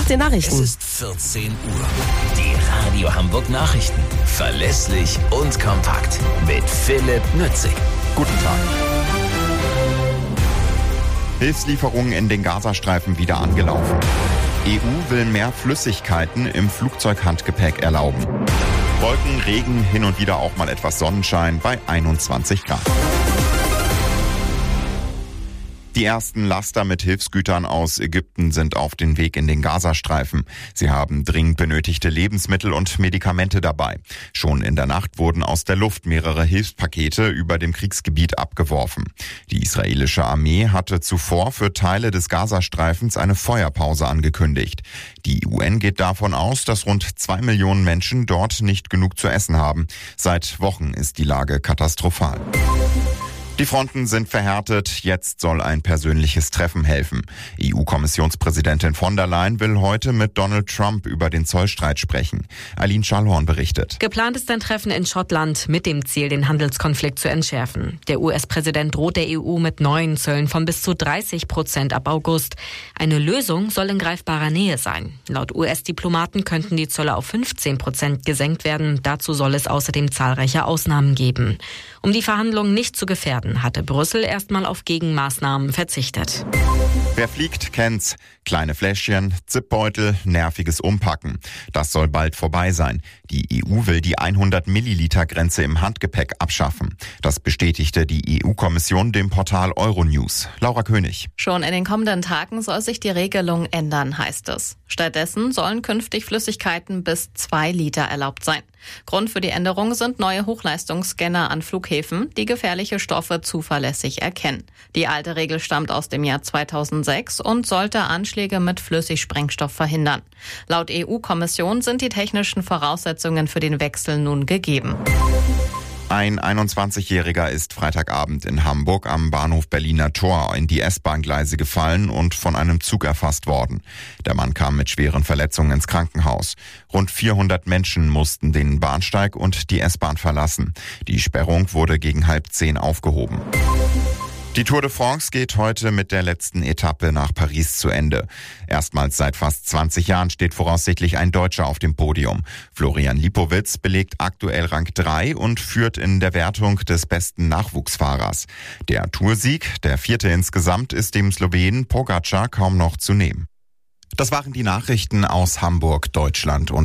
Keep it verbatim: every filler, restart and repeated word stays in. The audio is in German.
den Nachrichten. Es ist vierzehn Uhr. Die Radio Hamburg Nachrichten. Verlässlich und kompakt. Mit Philipp Nützig. Guten Tag. Hilfslieferungen in den Gazastreifen wieder angelaufen. E U will mehr Flüssigkeiten im Flugzeughandgepäck erlauben. Wolken, Regen, hin und wieder auch mal etwas Sonnenschein bei einundzwanzig Grad. Die ersten Laster mit Hilfsgütern aus Ägypten sind auf den Weg in den Gazastreifen. Sie haben dringend benötigte Lebensmittel und Medikamente dabei. Schon in der Nacht wurden aus der Luft mehrere Hilfspakete über dem Kriegsgebiet abgeworfen. Die israelische Armee hatte zuvor für Teile des Gazastreifens eine Feuerpause angekündigt. Die U N geht davon aus, dass rund zwei Millionen Menschen dort nicht genug zu essen haben. Seit Wochen ist die Lage katastrophal. Die Fronten sind verhärtet, jetzt soll ein persönliches Treffen helfen. E U-Kommissionspräsidentin von der Leyen will heute mit Donald Trump über den Zollstreit sprechen. Aline Schallhorn berichtet. Geplant ist ein Treffen in Schottland mit dem Ziel, den Handelskonflikt zu entschärfen. Der U S-Präsident droht der E U mit neuen Zöllen von bis zu dreißig Prozent ab August. Eine Lösung soll in greifbarer Nähe sein. Laut U S-Diplomaten könnten die Zölle auf fünfzehn Prozent gesenkt werden. Dazu soll es außerdem zahlreiche Ausnahmen geben. Um die Verhandlungen nicht zu gefährden, hatte Brüssel erstmal auf Gegenmaßnahmen verzichtet. Wer fliegt, kennt's. Kleine Fläschchen, Zipbeutel, nerviges Umpacken. Das soll bald vorbei sein. Die E U will die hundert Milliliter Grenze im Handgepäck abschaffen. Das bestätigte die E U-Kommission dem Portal Euronews. Laura König. Schon in den kommenden Tagen soll sich die Regelung ändern, heißt es. Stattdessen sollen künftig Flüssigkeiten bis zwei Liter erlaubt sein. Grund für die Änderung sind neue Hochleistungsscanner an Flughäfen, die gefährliche Stoffe zuverlässig erkennen. Die alte Regel stammt aus dem Jahr zweitausendsechs und sollte Anschläge mit Flüssigsprengstoff verhindern. Laut E U-Kommission sind die technischen Voraussetzungen für den Wechsel nun gegeben. Ein einundzwanzigjähriger ist Freitagabend in Hamburg am Bahnhof Berliner Tor in die S-Bahn-Gleise gefallen und von einem Zug erfasst worden. Der Mann kam mit schweren Verletzungen ins Krankenhaus. Rund vierhundert Menschen mussten den Bahnsteig und die S-Bahn verlassen. Die Sperrung wurde gegen halb zehn aufgehoben. Die Tour de France geht heute mit der letzten Etappe nach Paris zu Ende. Erstmals seit fast zwanzig Jahren steht voraussichtlich ein Deutscher auf dem Podium. Florian Lipowitz belegt aktuell Rang drei und führt in der Wertung des besten Nachwuchsfahrers. Der Toursieg, der vierte insgesamt, ist dem Slowenen Pogačar kaum noch zu nehmen. Das waren die Nachrichten aus Hamburg, Deutschland und